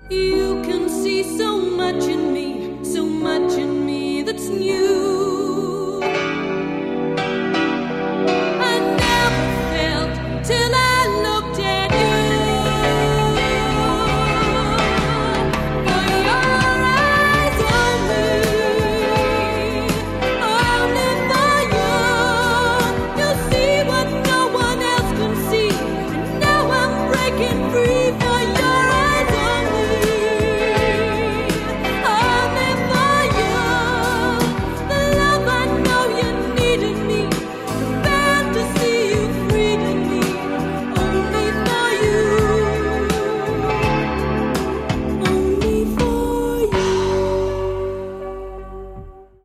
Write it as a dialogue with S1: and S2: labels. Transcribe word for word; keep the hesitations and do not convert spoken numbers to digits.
S1: You can see so much in me, so much in me that's new.